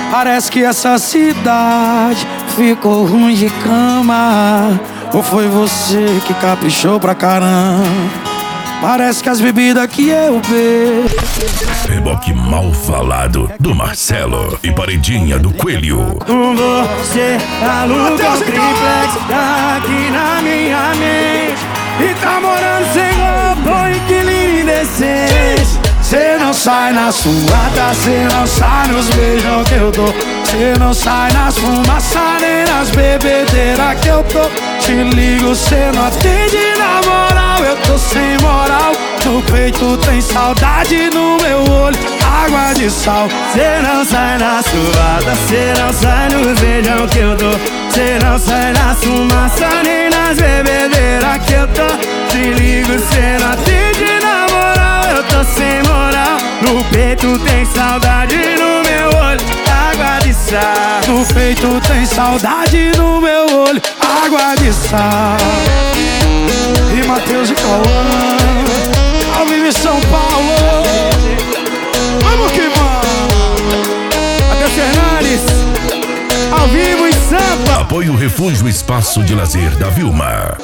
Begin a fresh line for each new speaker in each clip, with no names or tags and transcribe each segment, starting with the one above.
Parece que essa cidade ficou ruim de cama. Ou foi você que caprichou pra caramba? Parece que as bebidas que eu bebo.
Reboque mal falado do Marcelo e paredinha do Coelho.
Você aluga um triplex aqui na minha mente e tá morando sem roupa, inquilino indecente. Cê não sai na suada, cê não sai nos beijão que eu dou. Cê não sai nas fumaças nem nas bebedeiras que eu tô. Te ligo, cê não atende na moral, eu tô sem moral. No peito tem saudade, no meu olho água de sal. Cê não sai na suada, cê não sai nos beijão que eu dou. Cê não sai nas fumaças nem nas bebedeiras que eu tô. Te ligo, cê não atende na moral, eu tô sem moral. No peito tem saudade, no meu olho água de sal. No peito tem saudade, no meu olho água de sal. E Matheus e Cauã, ao vivo em São Paulo. Vamos que vamos. Matheus Fernandes, ao vivo em Sampa.
Apoio Refúgio Espaço de Lazer da Vilma.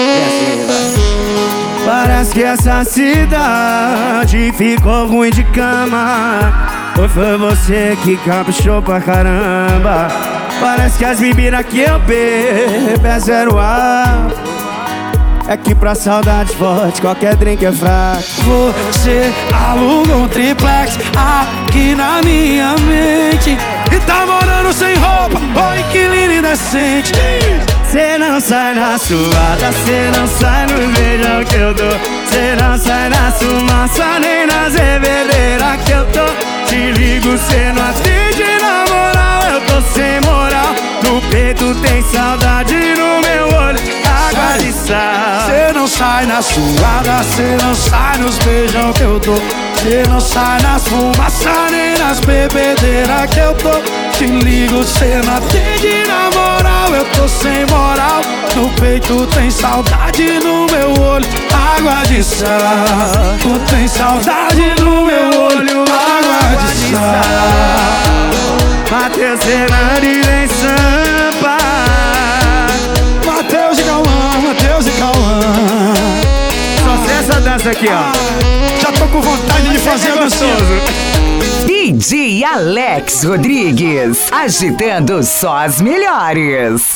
Parece que essa cidade ficou ruim de cama. Ou foi você que caprichou pra caramba? Parece que as bebidas que eu bebo é zero ar. É que pra saudade forte qualquer drink é fraco. Você aluga um triplex aqui na minha mente e tá morando sem roupa, ou inquilino indecente. Cê não sai na suada, cê não sai no beijão que eu dou. Cê não sai na fumaça nem nas bebedeiras que eu tô. Te ligo, cê não atende na moral, eu tô sem moral. No peito tem saudade, no meu olho água de sal. Cê não sai na suada, cê não sai nos beijão que eu dou. Cê não sai nas fumaças nem nas bebedeiras que eu tô. Te ligo, cê não atende na moral, eu tô sem moral. No peito tem saudade, no meu olho água de sal. Tu tem saudade, no meu olho água de sal. Matheus Fernandes em Sampa. Matheus e Cauã, Matheus e Cauã.
Só sei essa dança aqui, ó.
Já tô com vontade de fazer gostoso.
DJ Alex Rodrigues, agitando só as melhores.